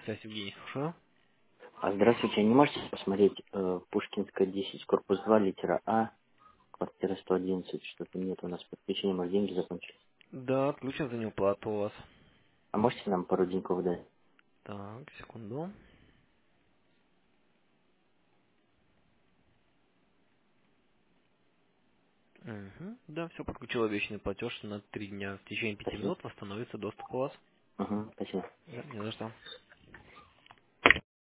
Связь Евгений, слушаю. Здравствуйте, не можете посмотреть Пушкинская 10, корпус 2, литера А, квартира 111, что-то нет у нас подключения, может деньги закончились. Да, отключен за неуплату у вас. А можете нам пару деньков дать? Так, секунду. Угу. Да, все, подключил обещанный платеж на 3 дня. В течение 5 Спасибо. минут восстановится доступ у вас. Угу, спасибо. Да, не за что.